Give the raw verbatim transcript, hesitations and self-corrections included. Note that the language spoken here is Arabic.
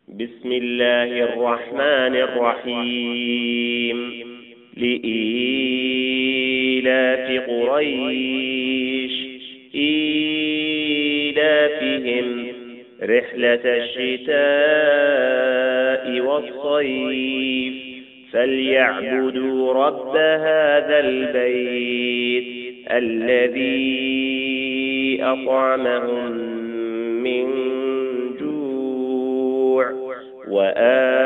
بسم الله الرحمن الرحيم لإيلاف قريش إيلافهم رحلة الشتاء والصيف فليعبدوا رب هذا البيت الذي أطعمهم من جوع وآمنهم